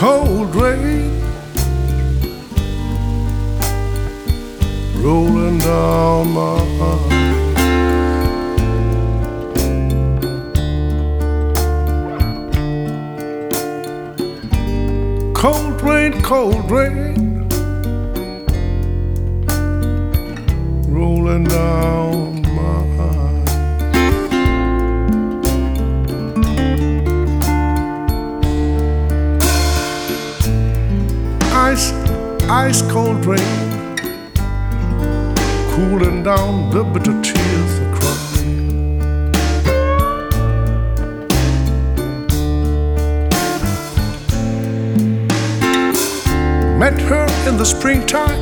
Cold rain rolling down my eyes. Cold rain rolling down my eyes. Ice cold rain cooling down the bitter tears I cry. Met her in the springtime.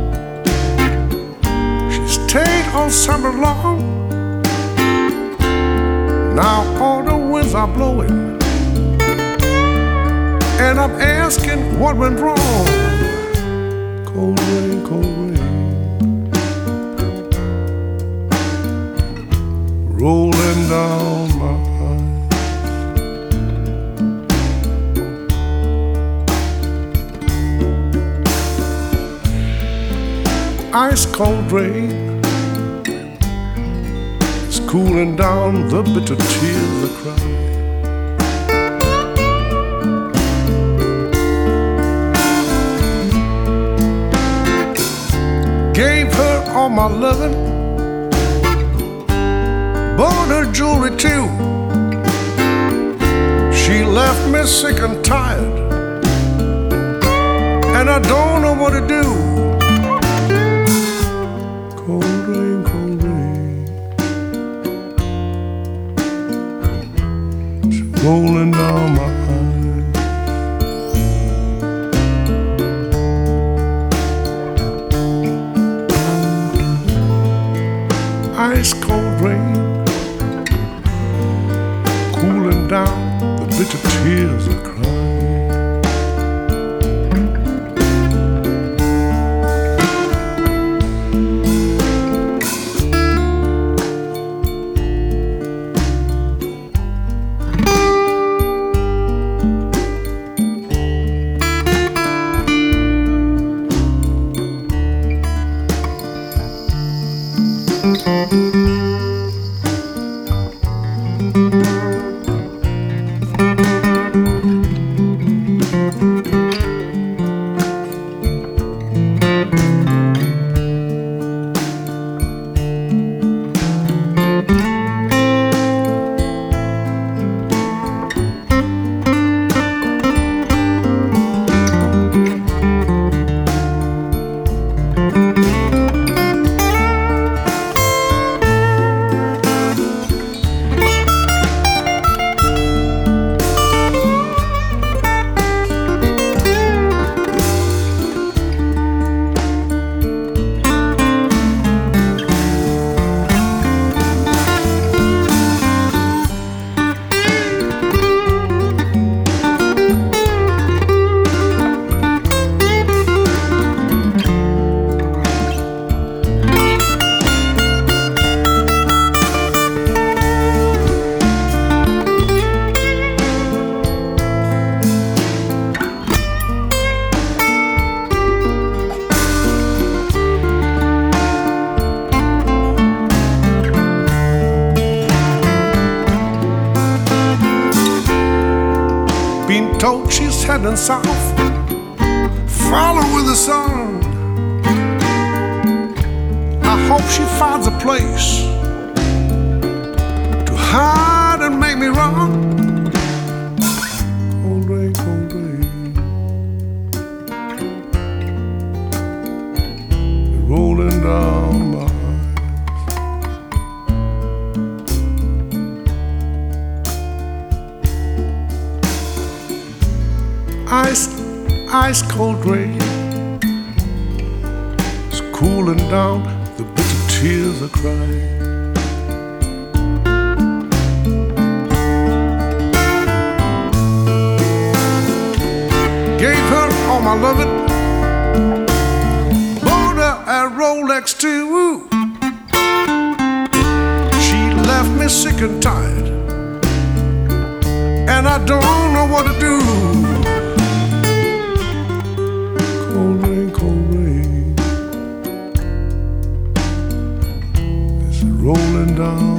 She stayed all summer long. Now all the winds are blowing, and I'm asking what went wrong. Cold rain, rolling down my eyes. Ice cold rain is cooling down the bitter tears I cry. Gave her all my loving, bought her jewelry too. She left me sick and tired, and I don't know what to do. Cold rain, it's rolling down my eyes. Ice cold rain cooling down the bitter tears I cry. Been told she's heading south, follow with the sun. I hope she finds a place to hide and make me run. Cold rain, rolling down my ice cold rain is cooling down the bitter tears I cry. Gave her all my loving, bought her a Rolex too. She left me sick and tired, and I don't know what to do. London.